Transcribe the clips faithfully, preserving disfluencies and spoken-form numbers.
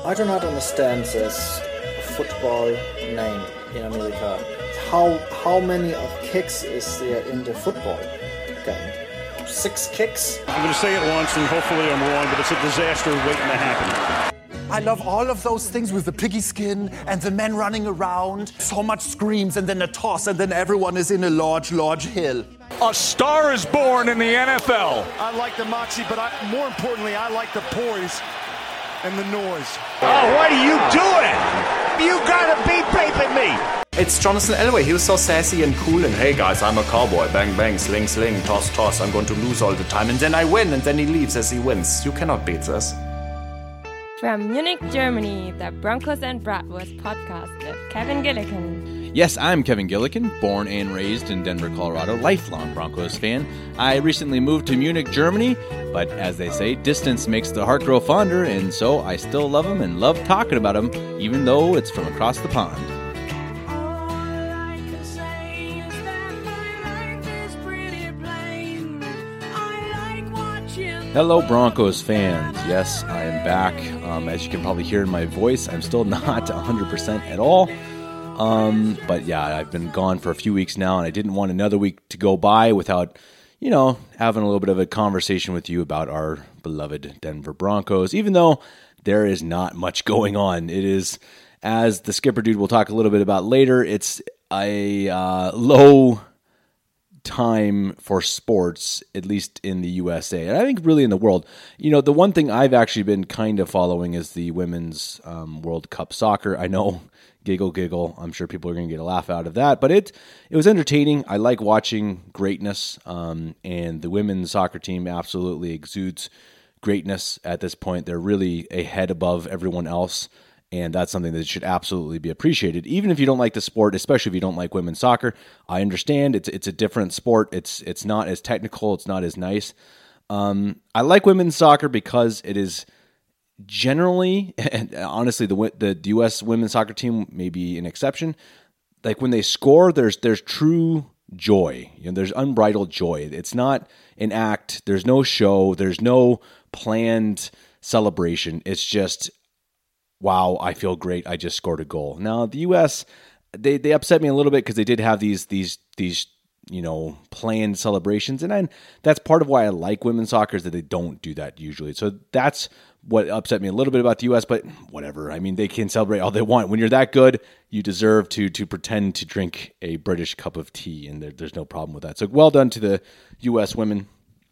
I do not understand this football name in America. How how many of kicks is there in the football game? Six kicks? I'm going to say it once, and hopefully I'm wrong, but it's a disaster waiting to happen. I love all of those things with the piggy skin and the men running around. So much screams and then a toss and then everyone is in a large, large hill. A star is born in the N F L. I like the moxie, but I, more importantly, I like the poise and the noise. Oh, what are you doing? You gotta be paping me. It's Jonathan Elway. He was so sassy and cool and, hey guys, I'm a cowboy. Bang, bang, sling, sling, toss, toss. I'm going to lose all the time. And then I win, and then he leaves as he wins. You cannot beat this. From Munich, Germany, the Broncos and Bratwurst podcast with Kevin Gillikin. Yes, I'm Kevin Gillikin, born and raised in Denver, Colorado, lifelong Broncos fan. I recently moved to Munich, Germany, but as they say, distance makes the heart grow fonder, and so I still love them and love talking about them, even though it's from across the pond. Hello, Broncos fans. Yes, I am back. Um, as you can probably hear in my voice, I'm still not one hundred percent at all. Um, but yeah, I've been gone for a few weeks now, and I didn't want another week to go by without, you know, having a little bit of a conversation with you about our beloved Denver Broncos, even though there is not much going on. It is, as the skipper dude will talk a little bit about later, it's a uh, low time for sports, at least in the U S A, and I think really in the world. You know, the one thing I've actually been kind of following is the women's um, World Cup soccer. I know, giggle, giggle. I'm sure people are going to get a laugh out of that, but it it was entertaining. I like watching greatness, um, and the women's soccer team absolutely exudes greatness at this point. They're really a head above everyone else. And that's something that should absolutely be appreciated, even if you don't like the sport, especially if you don't like women's soccer. I understand it's it's a different sport. It's it's not as technical. It's not as nice. Um, I like women's soccer because it is generally, and honestly, the the U S women's soccer team may be an exception. Like when they score, there's there's true joy. You know, there's unbridled joy. It's not an act. There's no show. There's no planned celebration. It's just, wow, I feel great. I just scored a goal. Now, the U S, they, they upset me a little bit because they did have these, these, these, you know, planned celebrations. And I, that's part of why I like women's soccer is that they don't do that usually. So that's what upset me a little bit about the U S, but whatever. I mean, they can celebrate all they want. When you're that good, you deserve to, to pretend to drink a British cup of tea, and there, there's no problem with that. So well done to the U S women.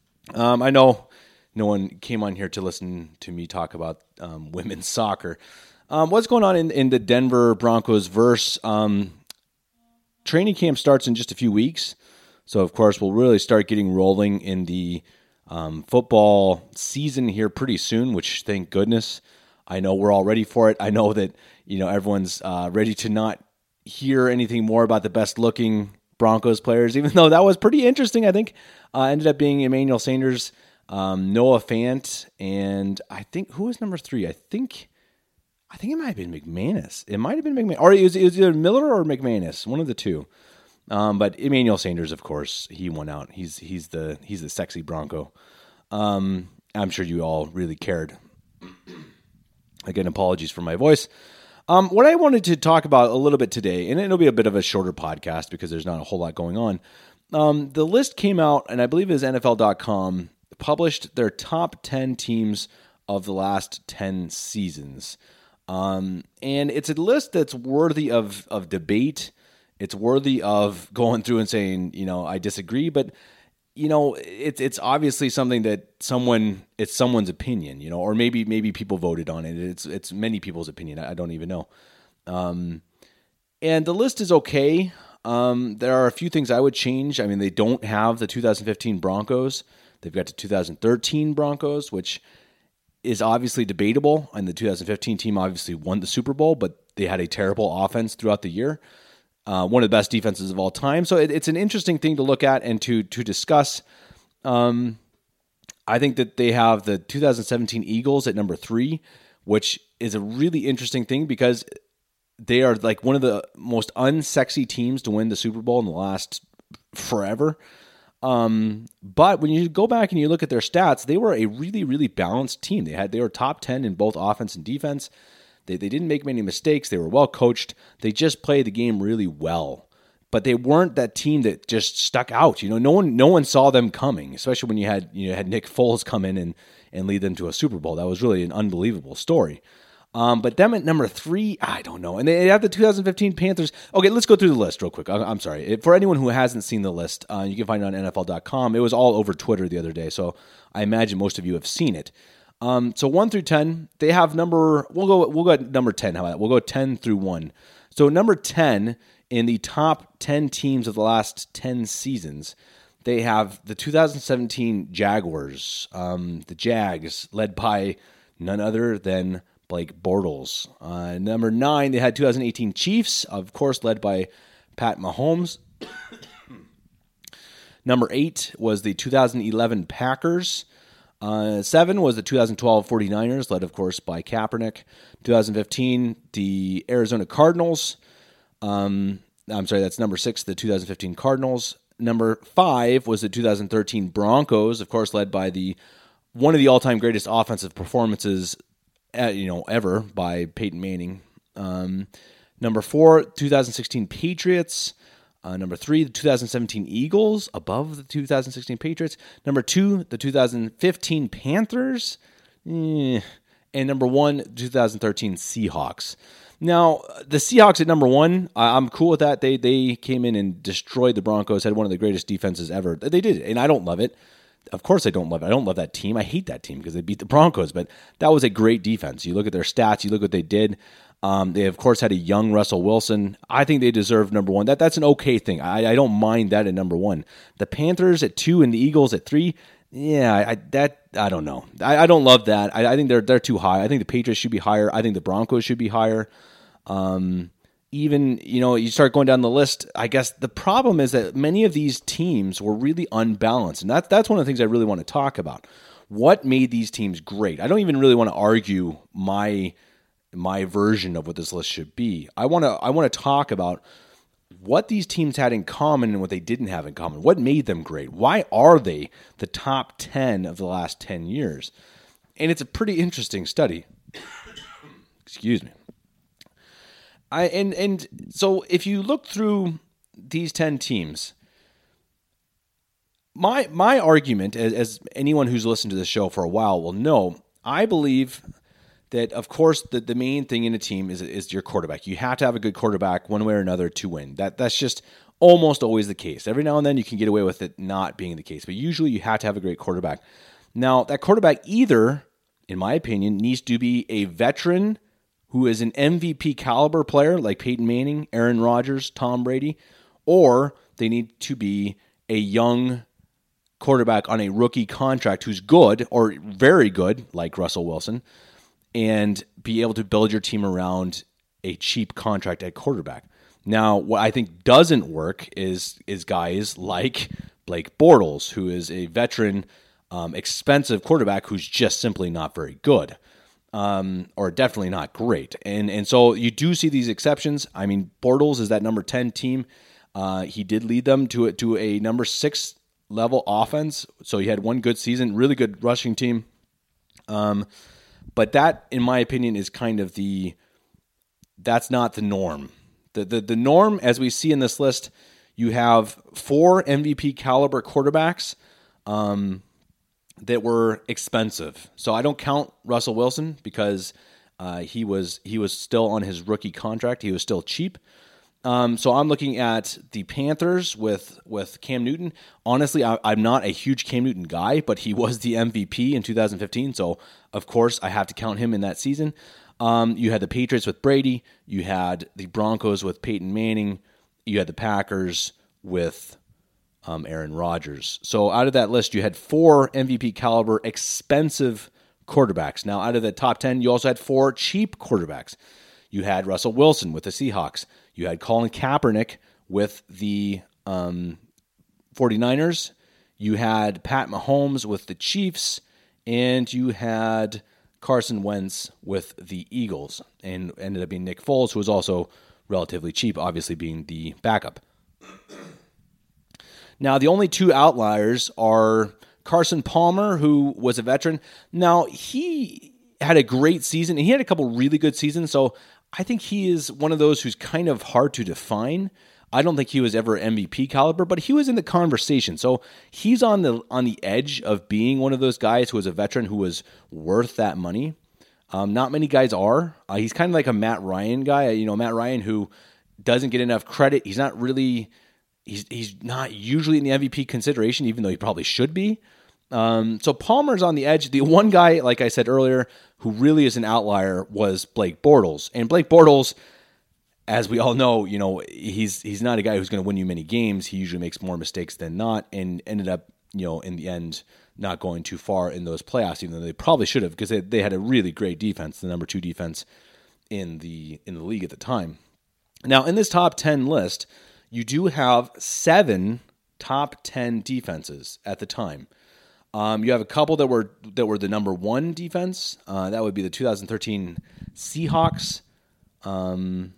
Um, I know no one came on here to listen to me talk about um, women's soccer. Um, what's going on in, in the Denver Broncos verse? Um, training camp starts in just a few weeks. So, of course, we'll really start getting rolling in the um, football season here pretty soon, which, thank goodness, I know we're all ready for it. I know that, you know, everyone's uh, ready to not hear anything more about the best-looking Broncos players, even though that was pretty interesting, I think. Uh, ended up being Emmanuel Sanders, Um, Noah Fant, and I think, who was number three? I think I think it might have been McManus. It might have been McManus. Or it was, it was either Miller or McManus, one of the two. Um, but Emmanuel Sanders, of course, he won out. He's he's the he's the sexy Bronco. Um, I'm sure you all really cared. Again, apologies for my voice. Um, what I wanted to talk about a little bit today, and it'll be a bit of a shorter podcast because there's not a whole lot going on. Um, the list came out, and I believe it was N F L dot com, published their top ten teams of the last ten seasons. Um, and it's a list that's worthy of, of debate. It's worthy of going through and saying, you know, I disagree, but you know, it's, it's obviously something that someone, it's someone's opinion, you know, or maybe, maybe people voted on it. It's, it's many people's opinion. I don't even know. Um, and the list is okay. Um, there are a few things I would change. I mean, they don't have the two thousand fifteen Broncos. They've got the two thousand thirteen Broncos, which is obviously debatable. And the two thousand fifteen team obviously won the Super Bowl, but they had a terrible offense throughout the year. Uh, one of the best defenses of all time. So it, it's an interesting thing to look at and to to discuss. Um, I think that they have the two thousand seventeen Eagles at number three, which is a really interesting thing because they are like one of the most unsexy teams to win the Super Bowl in the last forever. Um, but when you go back and you look at their stats, they were a really, really balanced team. They had, they were top ten in both offense and defense. They, they didn't make many mistakes. They were well coached. They just played the game really well. But they weren't that team that just stuck out. You know, no one no one saw them coming, especially when you had you know had Nick Foles come in and, and lead them to a Super Bowl. That was really an unbelievable story. Um, but them at number three, I don't know. And they have the two thousand fifteen Panthers. Okay, let's go through the list real quick. I, I'm sorry. For anyone who hasn't seen the list, uh, you can find it on N F L dot com. It was all over Twitter the other day, so I imagine most of you have seen it. Um, so one through ten, they have number. We'll go. We'll go at number ten. How about that? We'll go ten through one. So number ten in the top ten teams of the last ten seasons, they have the two thousand seventeen Jaguars, um, the Jags, led by none other than Blake Bortles. Uh, number nine, they had two thousand eighteen Chiefs, of course, led by Pat Mahomes. Number eight was the two thousand eleven Packers. Uh, seven was the two thousand twelve 49ers, led, of course, by Kaepernick. two thousand fifteen, the Arizona Cardinals. Um, I'm sorry, that's number six, the two thousand fifteen Cardinals. Number five was the two thousand thirteen Broncos, of course, led by the one of the all-time greatest offensive performances uh, you know, ever by Peyton Manning. Um, number four, two thousand sixteen Patriots. Uh, number three, the two thousand seventeen Eagles, above the two thousand sixteen Patriots. Number two, the two thousand fifteen Panthers. Eh. And number one, two thousand thirteen Seahawks. Now, the Seahawks at number one, I'm cool with that. They they came in and destroyed the Broncos, had one of the greatest defenses ever. They did, and I don't love it. Of course I don't love it. I don't love that team. I hate that team because they beat the Broncos, but that was a great defense. You look at their stats, you look what they did. Um, they, of course, had a young Russell Wilson. I think they deserve number one. That That's an okay thing. I, I don't mind that at number one. The Panthers at two and the Eagles at three, yeah, I, that I don't know. I, I don't love that. I, I think they're they're too high. I think the Patriots should be higher. I think the Broncos should be higher. Um, even, you know, you start going down the list, I guess the problem is that many of these teams were really unbalanced. And that's, that's one of the things I really want to talk about. What made these teams great? I don't even really want to argue my my version of what this list should be. I want to I want to talk about what these teams had in common and what they didn't have in common. What made them great? Why are they the top ten of the last ten years? And it's a pretty interesting study. Excuse me. I and and so if you look through these ten teams, my my argument, as, as anyone who's listened to this show for a while will know, I believe that, of course, the, the main thing in a team is is your quarterback. You have to have a good quarterback one way or another to win. That That's just almost always the case. Every now and then you can get away with it not being the case, but usually you have to have a great quarterback. Now, that quarterback either, in my opinion, needs to be a veteran who is an M V P caliber player like Peyton Manning, Aaron Rodgers, Tom Brady, or they need to be a young quarterback on a rookie contract who's good or very good, like Russell Wilson, and be able to build your team around a cheap contract at quarterback. Now, what I think doesn't work is is guys like Blake Bortles, who is a veteran, um, expensive quarterback who's just simply not very good. Um, or definitely not great. And and so you do see these exceptions. I mean, Bortles is that number ten team. Uh, he did lead them to, to a number six level offense. So he had one good season, really good rushing team. Um, but that, in my opinion, is kind of the, that's not the norm. The, the, the norm, as we see in this list, you have four M V P caliber quarterbacks, um, that were expensive. So I don't count Russell Wilson because uh, he was he was still on his rookie contract. He was still cheap. Um, so I'm looking at the Panthers with with Cam Newton. Honestly, I, I'm not a huge Cam Newton guy, but he was the M V P in two thousand fifteen. So of course I have to count him in that season. Um, you had the Patriots with Brady. You had the Broncos with Peyton Manning. You had the Packers with Um, Aaron Rodgers. So out of that list, you had four M V P caliber expensive quarterbacks. Now, out of the top ten, you also had four cheap quarterbacks. You had Russell Wilson with the Seahawks. You had Colin Kaepernick with the um, 49ers. You had Pat Mahomes with the Chiefs. And you had Carson Wentz with the Eagles. And ended up being Nick Foles, who was also relatively cheap, obviously being the backup. Now, the only two outliers are Carson Palmer, who was a veteran. Now, he had a great season, and he had a couple really good seasons, so I think he is one of those who's kind of hard to define. I don't think he was ever M V P caliber, but he was in the conversation. So he's on the on the edge of being one of those guys who was a veteran who was worth that money. Um, not many guys are. Uh, he's kind of like a Matt Ryan guy. You know, Matt Ryan who doesn't get enough credit. He's not really, he's he's not usually in the M V P consideration, even though he probably should be. Um, so Palmer's on the edge. The one guy, like I said earlier, who really is an outlier was Blake Bortles. And Blake Bortles, as we all know, you know, he's he's not a guy who's going to win you many games. He usually makes more mistakes than not, and ended up, you know, in the end, not going too far in those playoffs, even though they probably should have, because they, they had a really great defense, the number two defense in the in the league at the time. Now, in this top ten list, you do have seven top ten defenses at the time. Um, you have a couple that were that were the number one defense. Uh, that would be the two thousand thirteen Seahawks. Um,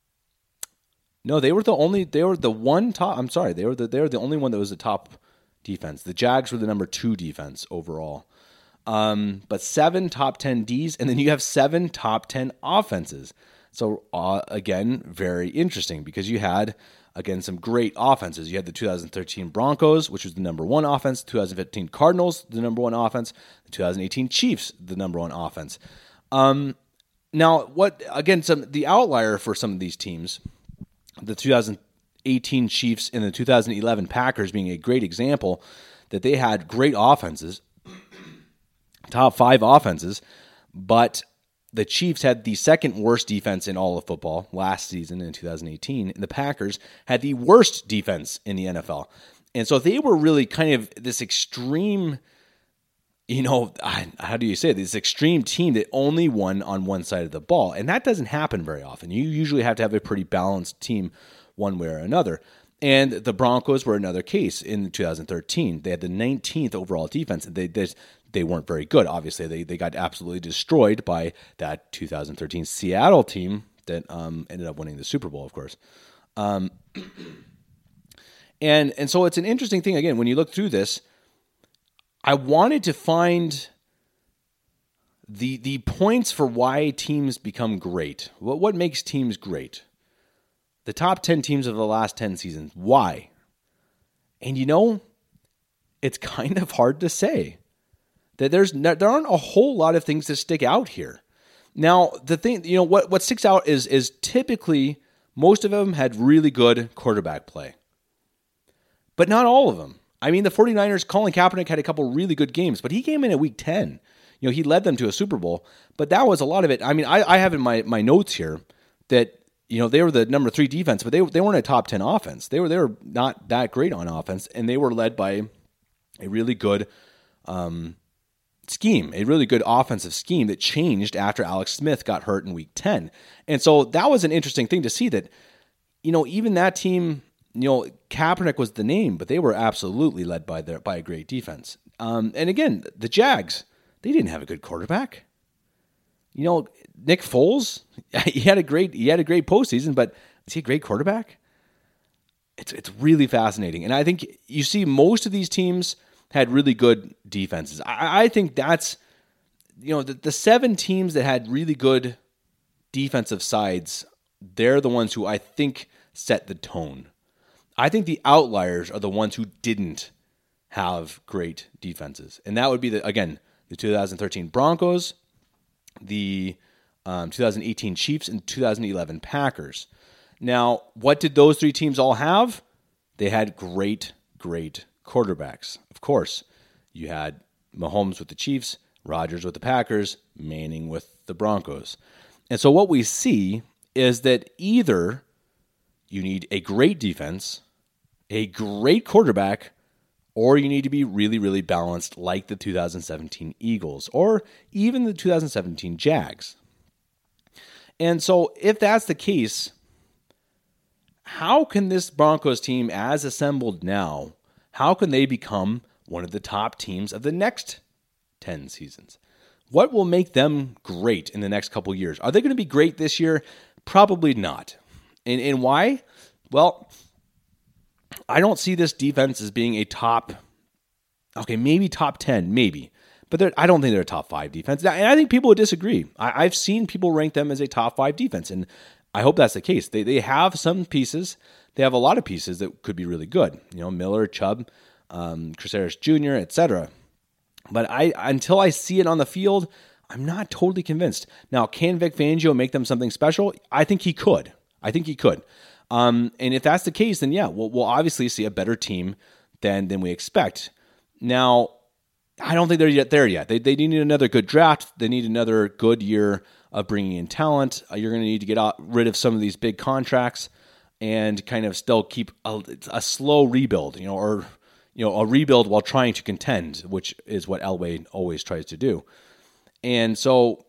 no, they were the only. They were the one top. I'm sorry, they were the they were the only one that was the top defense. The Jags were the number two defense overall. Um, but seven top ten Ds, and then you have seven top ten offenses. So uh, again, very interesting because you had. Again, some great offenses. You had the two thousand thirteen Broncos, which was the number one offense. two thousand fifteen Cardinals, the number one offense. The two thousand eighteen Chiefs, the number one offense. Um, now, what again? Some the outlier for some of these teams, the two thousand eighteen Chiefs and the two thousand eleven Packers being a great example, that they had great offenses, top five offenses, but the Chiefs had the second worst defense in all of football last season in two thousand eighteen, and the Packers had the worst defense in the N F L. And so they were really kind of this extreme, you know, how do you say it? This extreme team that only won on one side of the ball. And that doesn't happen very often. You usually have to have a pretty balanced team one way or another. And the Broncos were another case in two thousand thirteen. They had the nineteenth overall defense. They they, they weren't very good, obviously. They they got absolutely destroyed by that two thousand thirteen Seattle team that um, ended up winning the Super Bowl, of course. Um, and and so it's an interesting thing, again, when you look through this, I wanted to find the the points for why teams become great. What what makes teams great? The top ten teams of the last ten seasons. Why? And you know, it's kind of hard to say. That there's there aren't a whole lot of things that stick out here. Now, the thing, you know, what, what sticks out is is typically most of them had really good quarterback play. But not all of them. I mean, the 49ers, Colin Kaepernick had a couple really good games, but he came in at week ten. You know, he led them to a Super Bowl, but that was a lot of it. I mean, I, I have in my, my notes here that, you know, they were the number three defense, but they they weren't a top ten offense. They were they were not that great on offense, and they were led by a really good um, scheme, a really good offensive scheme that changed after Alex Smith got hurt in week ten. And so that was an interesting thing to see that, you know, even that team, you know, Kaepernick was the name, but they were absolutely led by their by a great defense. Um, and again, the Jags, they didn't have a good quarterback. You know, Nick Foles, he had a great he had a great postseason, but is he a great quarterback? It's it's really fascinating, and I think you see most of these teams had really good defenses. I, I think that's, you know, the, the seven teams that had really good defensive sides, they're the ones who I think set the tone. I think the outliers are the ones who didn't have great defenses, and that would be the again the two thousand thirteen Broncos, the um, two thousand eighteen Chiefs, and two thousand eleven Packers. Now, what did those three teams all have? They had great, great quarterbacks. Of course, you had Mahomes with the Chiefs, Rodgers with the Packers, Manning with the Broncos. And so what we see is that either you need a great defense, a great quarterback, or you need to be really, really balanced like the two thousand seventeen Eagles or even the two thousand seventeen Jags. And so if that's the case, how can this Broncos team, as assembled now, how can they become one of the top teams of the next ten seasons? What will make them great in the next couple years? Are they going to be great this year? Probably not. And, and why? Well, I don't see this defense as being a top, okay, maybe top ten, maybe. But I don't think they're a top five defense. And I think people would disagree. I, I've seen people rank them as a top five defense, and I hope that's the case. They they have some pieces. They have a lot of pieces that could be really good. You know, Miller, Chubb, um, Chris Harris Junior, et cetera. But I until I see it on the field, I'm not totally convinced. Now, can Vic Fangio make them something special? I think he could. I think he could. Um, and if that's the case, then yeah, we'll, we'll obviously see a better team than than we expect. Now, I don't think they're yet there yet. They they need another good draft. They need another good year of bringing in talent. Uh, you're going to need to get out, rid of some of these big contracts and kind of still keep a, a slow rebuild, you know, or you know, a rebuild while trying to contend, which is what Elway always tries to do. And so,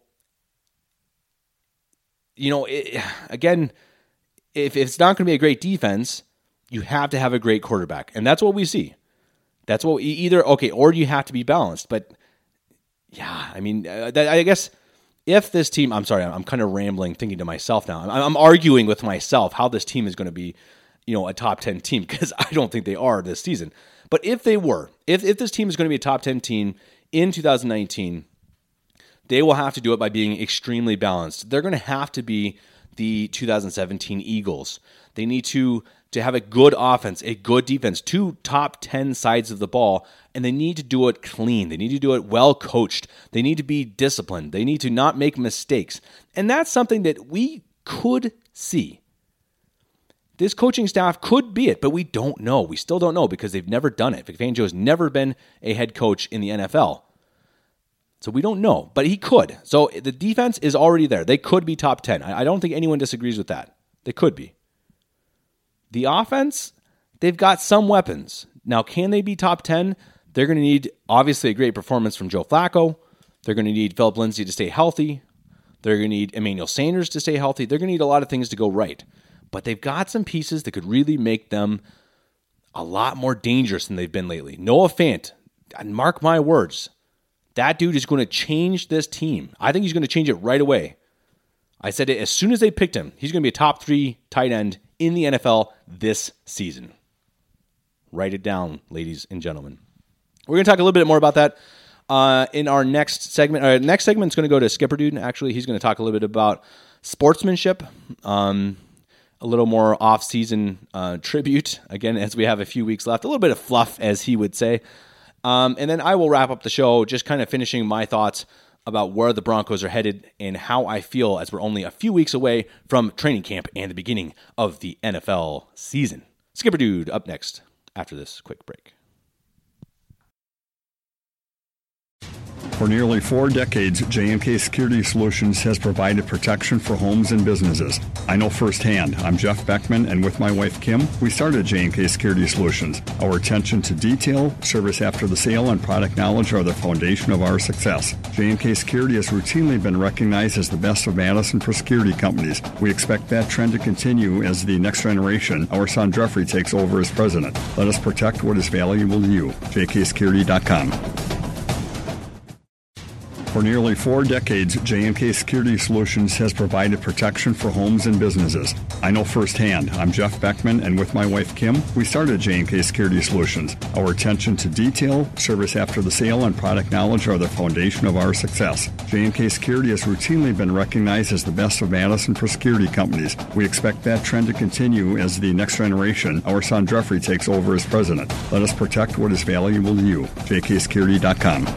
you know, it, again, if, if it's not going to be a great defense, you have to have a great quarterback, and that's what we see. That's what we, either okay, or you have to be balanced. But yeah, I mean, uh, that, I guess if this team, I'm sorry, I'm kind of rambling, thinking to myself now. I'm, I'm arguing with myself how this team is going to be, you know, a top ten team, because I don't think they are this season. But if they were, if if this team is going to be a top ten team in two thousand nineteen, they will have to do it by being extremely balanced. They're going to have to be the two thousand seventeen Eagles. They need to to have a good offense, a good defense, two top ten sides of the ball, and they need to do it clean. They need to do it well coached. They need to be disciplined. They need to not make mistakes. And that's something that we could see. This coaching staff could be it, but we don't know. We still don't know because they've never done it. Vic Fangio has never been a head coach in the N F L. So we don't know, but he could. So the defense is already there. They could be top ten. I don't think anyone disagrees with that. They could be. The offense, they've got some weapons. Now, can they be top ten? They're going to need, obviously, a great performance from Joe Flacco. They're going to need Philip Lindsay to stay healthy. They're going to need Emmanuel Sanders to stay healthy. They're going to need a lot of things to go right. But they've got some pieces that could really make them a lot more dangerous than they've been lately. Noah Fant, and mark my words, that dude is going to change this team. I think he's going to change it right away. I said it as soon as they picked him. He's going to be a top three tight end in the N F L this season. Write it down, ladies and gentlemen. We're going to talk a little bit more about that uh, in our next segment. Our next segment is going to go to Skipper Dude. Actually, he's going to talk a little bit about sportsmanship, um, a little more off-season uh, tribute, again, as we have a few weeks left. A little bit of fluff, as he would say. Um, and then I will wrap up the show just kind of finishing my thoughts about where the Broncos are headed and how I feel as we're only a few weeks away from training camp and the beginning of the N F L season. Skipper Dude up next after this quick break. For nearly four decades, J and K Security Solutions has provided protection for homes and businesses. I know firsthand. I'm Jeff Beckman, and with my wife, Kim, we started J and K Security Solutions. Our attention to detail, service after the sale, and product knowledge are the foundation of our success. J and K Security has routinely been recognized as the best of Madison for security companies. We expect that trend to continue as the next generation, our son Jeffrey, takes over as president. Let us protect what is valuable to you. J K security dot com. For nearly four decades, J and K Security Solutions has provided protection for homes and businesses. I know firsthand. I'm Jeff Beckman, and with my wife, Kim, we started J and K Security Solutions. Our attention to detail, service after the sale, and product knowledge are the foundation of our success. J and K Security has routinely been recognized as the best of Madison for security companies. We expect that trend to continue as the next generation, our son Jeffrey, takes over as president. Let us protect what is valuable to you. J K security dot com.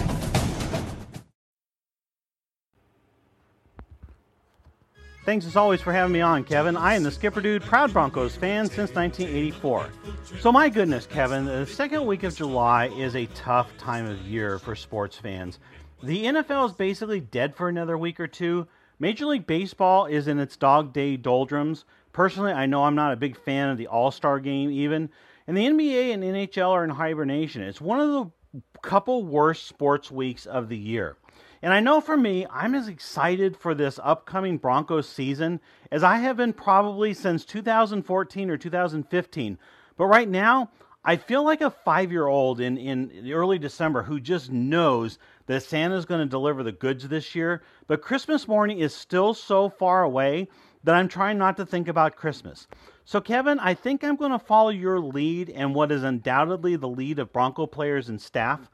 Thanks as always for having me on, Kevin. I am the Skipper Dude, proud Broncos fan since nineteen eighty-four. So my goodness, Kevin, the second week of July is a tough time of year for sports fans. The N F L is basically dead for another week or two. Major League Baseball is in its dog day doldrums. Personally, I know I'm not a big fan of the All-Star game even. And the N B A and N H L are in hibernation. It's one of the couple worst sports weeks of the year. And I know for me, I'm as excited for this upcoming Broncos season as I have been probably since two thousand fourteen or two thousand fifteen. But right now, I feel like a five-year-old in, in early December who just knows that Santa's going to deliver the goods this year. But Christmas morning is still so far away that I'm trying not to think about Christmas. So Kevin, I think I'm going to follow your lead and what is undoubtedly the lead of Bronco players and staff.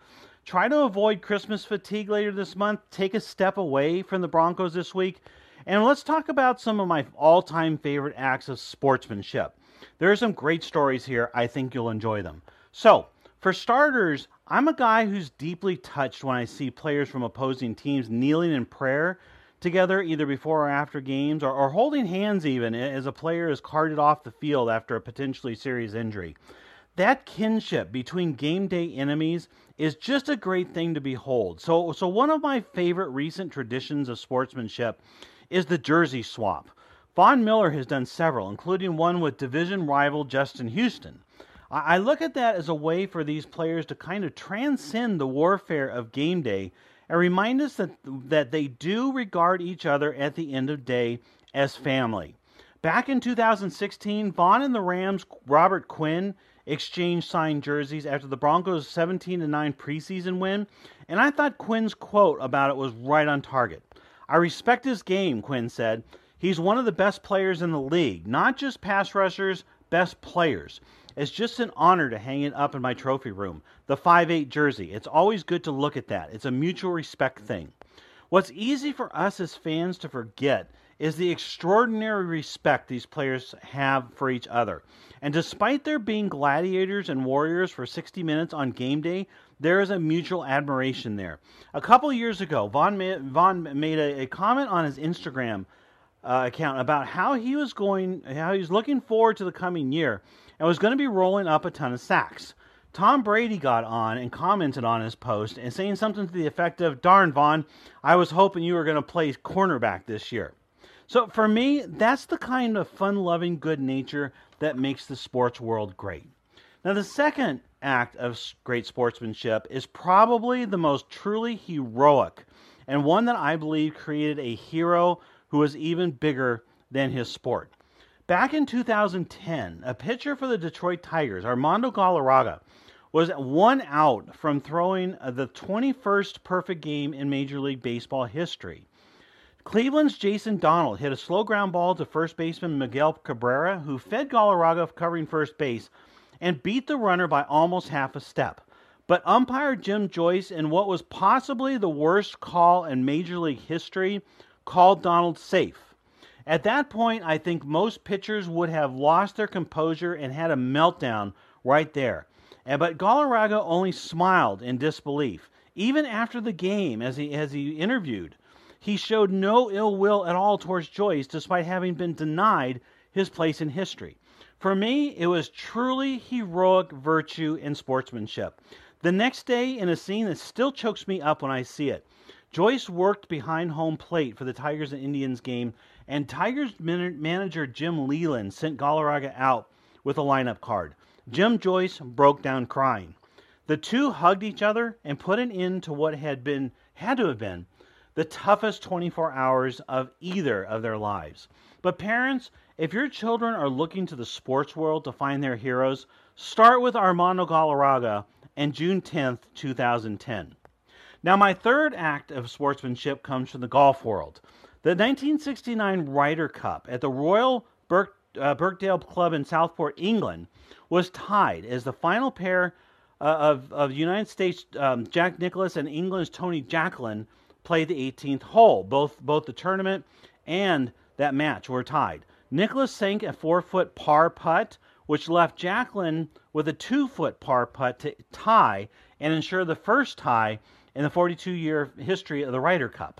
Try to avoid Christmas fatigue later this month. Take a step away from the Broncos this week. And let's talk about some of my all-time favorite acts of sportsmanship. There are some great stories here. I think you'll enjoy them. So, for starters, I'm a guy who's deeply touched when I see players from opposing teams kneeling in prayer together either before or after games, or, or holding hands even as a player is carted off the field after a potentially serious injury. That kinship between game day enemies is just a great thing to behold. So, so one of my favorite recent traditions of sportsmanship is the jersey swap. Von Miller has done several, including one with division rival Justin Houston. I look at that as a way for these players to kind of transcend the warfare of game day and remind us that, that they do regard each other at the end of the day as family. Back in two thousand sixteen, Vaughn and the Rams' Robert Quinn exchanged signed jerseys after the Broncos' seventeen to nine preseason win, and I thought Quinn's quote about it was right on target. "I respect his game," Quinn said. "He's one of the best players in the league, not just pass rushers, best players. It's just an honor to hang it up in my trophy room, the five eight jersey. It's always good to look at that. It's a mutual respect thing." What's easy for us as fans to forget is the extraordinary respect these players have for each other. And despite there being gladiators and warriors for sixty minutes on game day, there is a mutual admiration there. A couple years ago, Vaughn, ma- Vaughn made a, a comment on his Instagram uh, account about how he was going, how he was looking forward to the coming year and was going to be rolling up a ton of sacks. Tom Brady got on and commented on his post and saying something to the effect of, "Darn, Vaughn, I was hoping you were going to play cornerback this year." So for me, that's the kind of fun-loving good nature that makes the sports world great. Now, the second act of great sportsmanship is probably the most truly heroic, and one that I believe created a hero who was even bigger than his sport. Back in two thousand ten, a pitcher for the Detroit Tigers, Armando Galarraga, was one out from throwing the twenty-first perfect game in Major League Baseball history. Cleveland's Jason Donald hit a slow ground ball to first baseman Miguel Cabrera, who fed Galarraga covering first base and beat the runner by almost half a step. But umpire Jim Joyce, in what was possibly the worst call in Major League history, called Donald safe. At that point, I think most pitchers would have lost their composure and had a meltdown right there. And, but Galarraga only smiled in disbelief. Even after the game, as he, as he interviewed, he showed no ill will at all towards Joyce, despite having been denied his place in history. For me, it was truly heroic virtue and sportsmanship. The next day, in a scene that still chokes me up when I see it, Joyce worked behind home plate for the Tigers and Indians game, and Tigers manager Jim Leyland sent Galarraga out with a lineup card. Jim Joyce broke down crying. The two hugged each other and put an end to what had been, had to have been, the toughest twenty-four hours of either of their lives. But parents, if your children are looking to the sports world to find their heroes, start with Armando Galarraga and June tenth, two thousand ten. Now, my third act of sportsmanship comes from the golf world. The nineteen sixty-nine Ryder Cup at the Royal Birk, uh, Birkdale Club in Southport, England, was tied as the final pair uh, of, of United States' um, Jack Nicklaus and England's Tony Jacklin played the eighteenth hole. Both both the tournament and that match were tied. Nicklaus sank a four-foot par putt, which left Jacklin with a two-foot par putt to tie and ensure the first tie in the forty-two-year history of the Ryder Cup.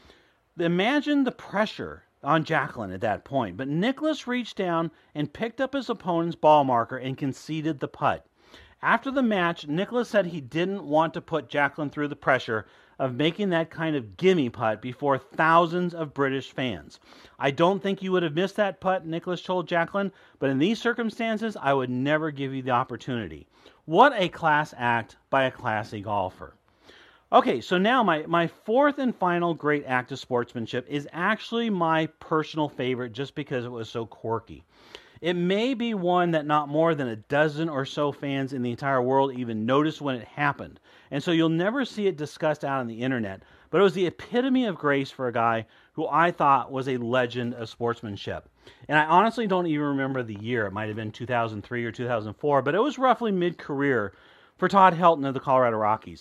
Imagine the pressure on Jacklin at that point, but Nicklaus reached down and picked up his opponent's ball marker and conceded the putt. After the match, Nicklaus said he didn't want to put Jacklin through the pressure of making that kind of gimme putt before thousands of British fans. "I don't think you would have missed that putt," Nicklaus told Jacklin, "but in these circumstances, I would never give you the opportunity." What a class act by a classy golfer. Okay, so now my, my fourth and final great act of sportsmanship is actually my personal favorite just because it was so quirky. It may be one that not more than a dozen or so fans in the entire world even noticed when it happened, and so you'll never see it discussed out on the internet, but it was the epitome of grace for a guy who I thought was a legend of sportsmanship. And I honestly don't even remember the year. It might have been two thousand three or two thousand four, but it was roughly mid-career for Todd Helton of the Colorado Rockies.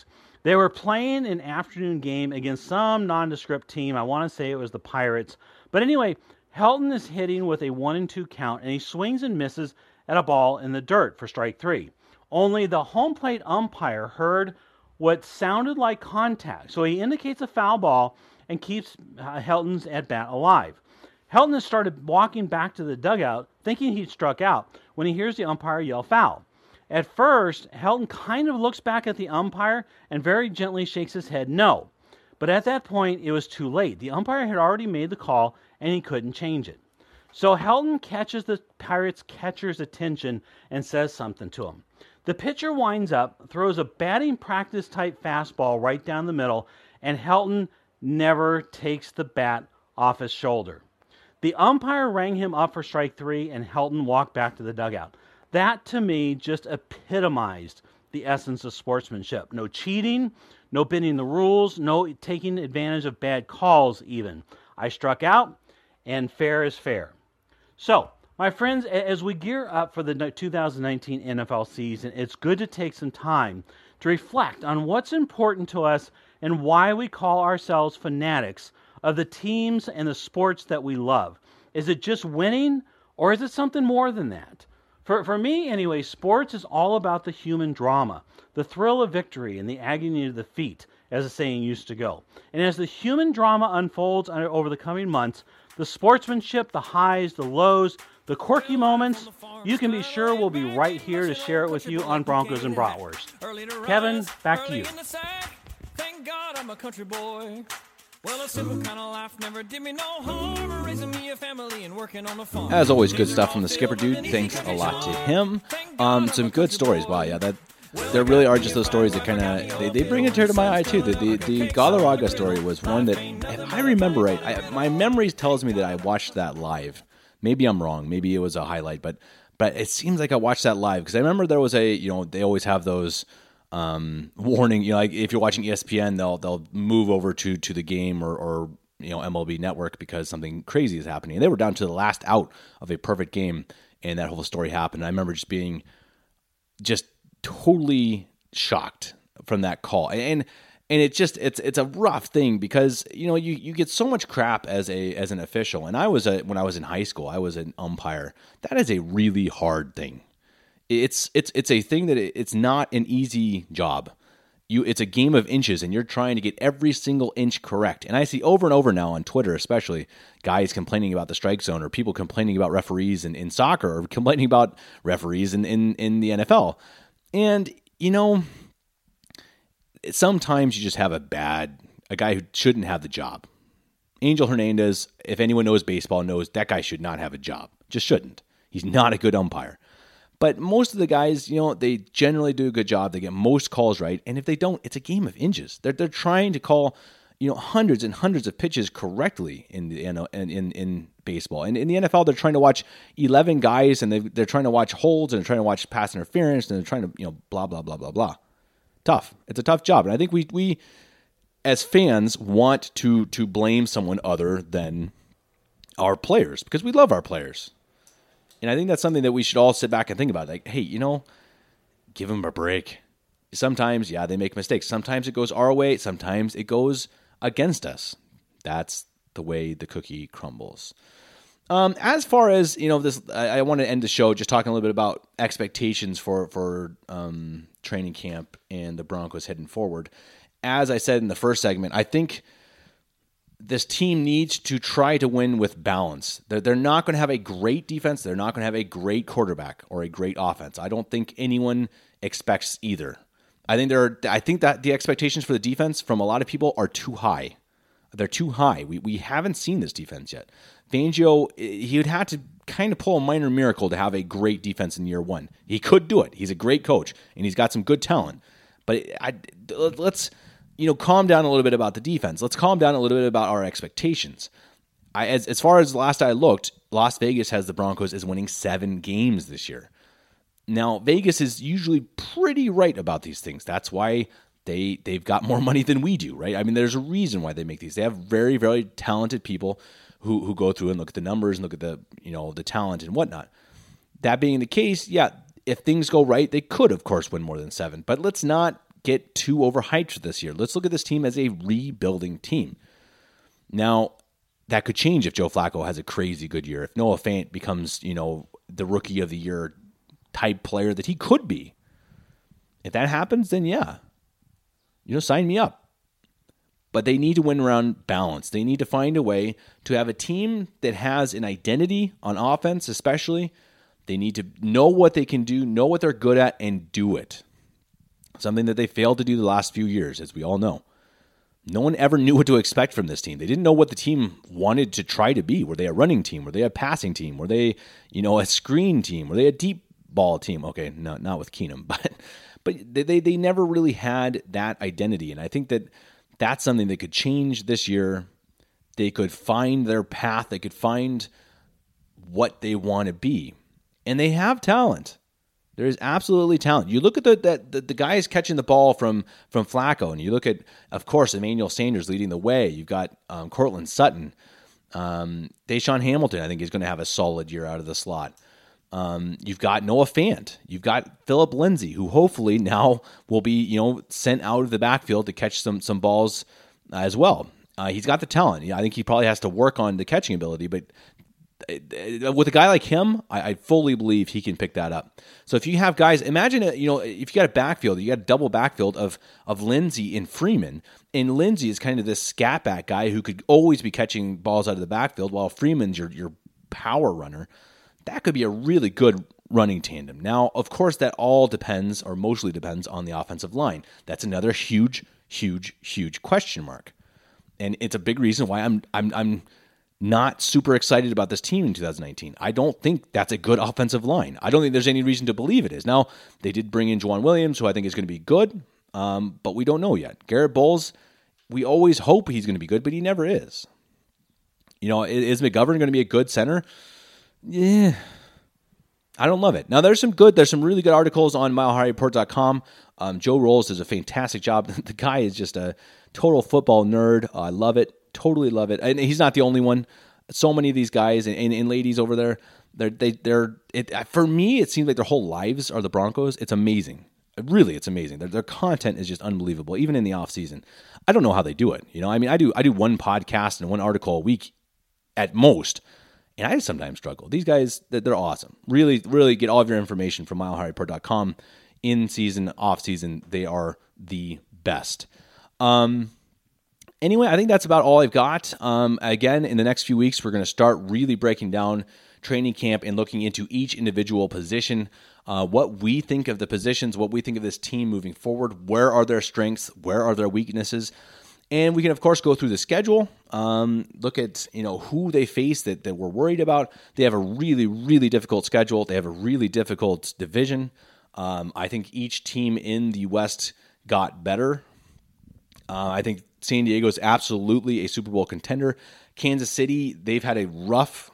They were playing an afternoon game against some nondescript team. I want to say it was the Pirates. But anyway, Helton is hitting with a one and two count, and he swings and misses at a ball in the dirt for strike three. Only the home plate umpire heard what sounded like contact, so he indicates a foul ball and keeps uh, Helton's at-bat alive. Helton has started walking back to the dugout, thinking he'd struck out, when he hears the umpire yell foul. At first, Helton kind of looks back at the umpire and very gently shakes his head no. But at that point, it was too late. The umpire had already made the call, and he couldn't change it. So Helton catches the Pirates' catcher's attention and says something to him. The pitcher winds up, throws a batting practice-type fastball right down the middle, and Helton never takes the bat off his shoulder. The umpire rang him up for strike three, and Helton walked back to the dugout. That, to me, just epitomized the essence of sportsmanship. No cheating, no bending the rules, no taking advantage of bad calls even. I struck out, and fair is fair. So, my friends, as we gear up for the two thousand nineteen N F L season, it's good to take some time to reflect on what's important to us and why we call ourselves fanatics of the teams and the sports that we love. Is it just winning, or is it something more than that? For for me, anyway, sports is all about the human drama, the thrill of victory and the agony of defeat, as the saying used to go. And as the human drama unfolds over the coming months, the sportsmanship, the highs, the lows, the quirky moments, you can be sure we'll be right here to share it with you on Broncos and Bratwurst. Kevin, back to you. Thank God I'm a country boy. Well, a simple kind of life never did me no harm, raising me a family and working on the farm. As always, good stuff from the Skipper Dude. Thanks a lot to him. Um, some good stories. Wow, yeah, that there really are just those stories that kind of they, they bring a tear to my eye too. The the, the Galarraga story was one that, if I remember right, I, my memory tells me that I watched that live. Maybe I'm wrong. Maybe it was a highlight, but but it seems like I watched that live because I remember there was a you know they always have those. Um, warning, you know, like if you're watching E S P N, they'll they'll move over to to the game or, or you know M L B Network because something crazy is happening. And they were down to the last out of a perfect game, and that whole story happened. And I remember just being just totally shocked from that call, and and it just it's it's a rough thing because you know you, you get so much crap as a as an official. And I was a when I was in high school, I was an umpire. That is a really hard thing. It's it's it's a thing that it's not an easy job. You it's a game of inches, and you're trying to get every single inch correct. And I see over and over now on Twitter, especially guys complaining about the strike zone, or people complaining about referees in, in soccer, or complaining about referees in, in, in the N F L. And you know, sometimes you just have a bad a guy who shouldn't have the job. Angel Hernandez, if anyone knows baseball, knows that guy should not have a job. Just shouldn't. He's not a good umpire. But most of the guys, you know, they generally do a good job. They get most calls right. And if they don't, it's a game of inches. They're they're trying to call, you know, hundreds and hundreds of pitches correctly in the in in, in baseball. And in the N F L, they're trying to watch eleven guys, and they they're trying to watch holds, and they're trying to watch pass interference, and they're trying to, you know, blah blah blah blah blah. Tough. It's a tough job, and I think we we as fans want to to blame someone other than our players because we love our players. And I think that's something that we should all sit back and think about. Like, hey, you know, give them a break. Sometimes, yeah, they make mistakes. Sometimes it goes our way. Sometimes it goes against us. That's the way the cookie crumbles. Um, as far as, you know, this, I, I want to end the show just talking a little bit about expectations for, for um, training camp and the Broncos heading forward. As I said in the first segment, I think this team needs to try to win with balance. They're, they're not going to have a great defense. They're not going to have a great quarterback or a great offense. I don't think anyone expects either. I think there are, I think that the expectations for the defense from a lot of people are too high. They're too high. We we haven't seen this defense yet. Fangio, he would have to kind of pull a minor miracle to have a great defense in year one. He could do it. He's a great coach, and he's got some good talent. But I, let's... you know, calm down a little bit about the defense. Let's calm down a little bit about our expectations. I, as as far as last I looked, Las Vegas has the Broncos as winning seven games this year. Now, Vegas is usually pretty right about these things. That's why they they've got more money than we do, right? I mean, there's a reason why they make these. They have very, very talented people who who go through and look at the numbers and look at the you know the talent and whatnot. That being the case, yeah, if things go right, they could, of course, win more than seven. But let's not get too overhyped this year. Let's look at this team as a rebuilding team. Now, that could change if Joe Flacco has a crazy good year. If Noah Fant becomes, you know, the rookie of the year type player that he could be. If that happens, then yeah, you know, sign me up. But they need to win around balance. They need to find a way to have a team that has an identity on offense, especially. They need to know what they can do, know what they're good at, and do it. Something that they failed to do the last few years, as we all know. No one ever knew what to expect from this team. They didn't know what the team wanted to try to be. Were they a running team? Were they a passing team? Were they, you know, a screen team? Were they a deep ball team? Okay, no, not with Keenum, but but they they never really had that identity, and I think that that's something that could change this year. They could find their path. They could find what they want to be. And they have talent. There is absolutely talent. You look at the, the, the, the guys catching the ball from, from Flacco, and you look at, of course, Emmanuel Sanders leading the way. You've got um, Cortland Sutton. Um, Deshaun Hamilton, I think, is going to have a solid year out of the slot. Um, you've got Noah Fant. You've got Phillip Lindsay, who hopefully now will be, you know, sent out of the backfield to catch some some balls uh, as well. Uh, he's got the talent. I think he probably has to work on the catching ability, but with a guy like him, I, I fully believe he can pick that up. So if you have guys, imagine, a, you know, if you got a backfield, you got a double backfield of of Lindsay and Freeman, and Lindsay is kind of this scat back guy who could always be catching balls out of the backfield, while Freeman's your your power runner. That could be a really good running tandem. Now, of course, that all depends, or mostly depends, on the offensive line. That's another huge, huge, huge question mark, and it's a big reason why I'm I'm I'm not super excited about this team in two thousand nineteen. I don't think that's a good offensive line. I don't think there's any reason to believe it is. Now, they did bring in Juwan Williams, who I think is going to be good, um, but we don't know yet. Garrett Bowles, we always hope he's going to be good, but he never is. You know, is McGovern going to be a good center? Yeah, I don't love it. Now, there's some good, there's some really good articles on mile high report dot com. Um, Joe Rolls does a fantastic job. The guy is just a total football nerd. Uh, I love it. Totally love it. And he's not the only one. So many of these guys and, and, and ladies over there, they're, they, they're, it, for me, it seems like their whole lives are the Broncos. It's amazing. Really, it's amazing. Their, their content is just unbelievable, even in the off season. I don't know how they do it. You know, I mean, I do, I do one podcast and one article a week at most. And I sometimes struggle. These guys, they're awesome. Really, really get all of your information from mile high report dot com. In season, off season, they are the best. Um, anyway, I think that's about all I've got. Um, again, in the next few weeks, we're going to start really breaking down training camp and looking into each individual position, uh, what we think of the positions, what we think of this team moving forward, where are their strengths, where are their weaknesses. And we can, of course, go through the schedule, um, look at, you know, who they face that, that we're worried about. They have a really, really difficult schedule. They have a really difficult division. Um, I think each team in the West got better. Uh, I think San Diego is absolutely a Super Bowl contender. Kansas City, they've had a rough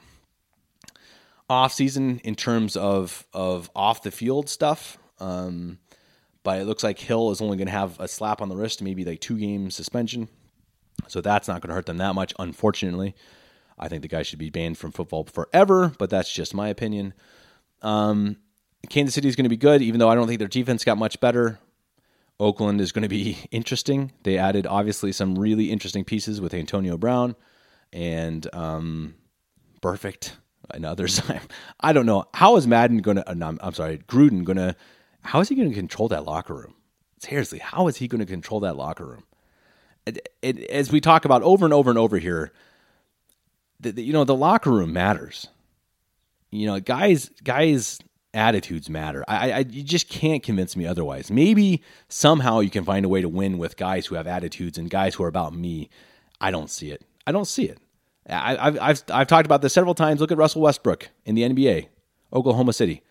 offseason in terms of, of off-the-field stuff. Um But it looks like Hill is only going to have a slap on the wrist, maybe like two-game suspension. So that's not going to hurt them that much, unfortunately. I think the guy should be banned from football forever, but that's just my opinion. Um, Kansas City is going to be good, even though I don't think their defense got much better. Oakland is going to be interesting. They added, obviously, some really interesting pieces with Antonio Brown and um, Perfect and others. I don't know. How is Madden going to, uh, no, I'm sorry, Gruden going to, how is he going to control that locker room? Seriously, how is he going to control that locker room? It, it, as we talk about over and over and over here, the, the, you know, the locker room matters. You know, guys, guys' attitudes matter. I, I, you just can't convince me otherwise. Maybe somehow you can find a way to win with guys who have attitudes and guys who are about me. I don't see it. I don't see it. I, I've, I've, I've talked about this several times. Look at Russell Westbrook in the N B A, Oklahoma City.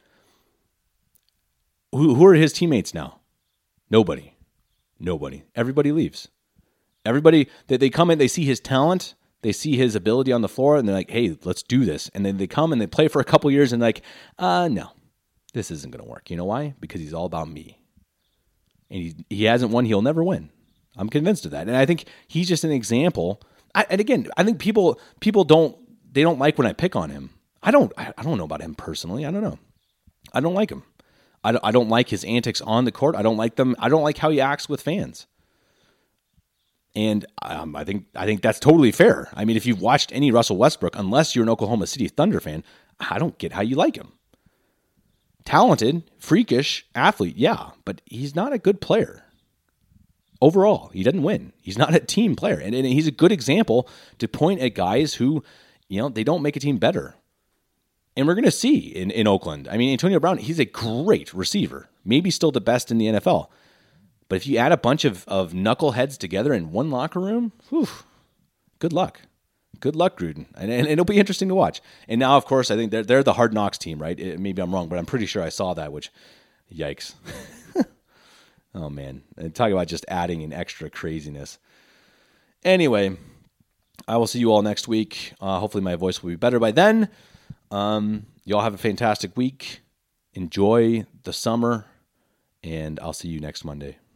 Who, who are his teammates now? Nobody. Nobody. Everybody leaves. Everybody, they, they come in, they see his talent, they see his ability on the floor, and they're like, hey, let's do this. And then they come and they play for a couple years and like, uh, no, this isn't going to work. You know why? Because he's all about me. And he, he hasn't won, he'll never win. I'm convinced of that. And I think he's just an example. I, and again, I think people people don't, they don't like when I pick on him. I don't, I, I don't know about him personally. I don't know. I don't like him. I don't, I don't like his antics on the court. I don't like them. I don't like how he acts with fans. And um, I think I think that's totally fair. I mean, if you've watched any Russell Westbrook, unless you're an Oklahoma City Thunder fan, I don't get how you like him. Talented, freakish athlete, yeah, but he's not a good player. Overall, he doesn't win. He's not a team player. And, and he's a good example to point at guys who, you know, they don't make a team better. And we're going to see in, in Oakland. I mean, Antonio Brown, he's a great receiver. Maybe still the best in the N F L. But if you add a bunch of, of knuckleheads together in one locker room, whew, good luck. Good luck, Gruden. And, and it'll be interesting to watch. And now, of course, I think they're, they're the Hard Knocks team, right? It, maybe I'm wrong, but I'm pretty sure I saw that, which, yikes. Oh, man. And talk about just adding an extra craziness. Anyway, I will see you all next week. Uh, hopefully my voice will be better by then. Um, y'all have a fantastic week. Enjoy the summer, and I'll see you next Monday.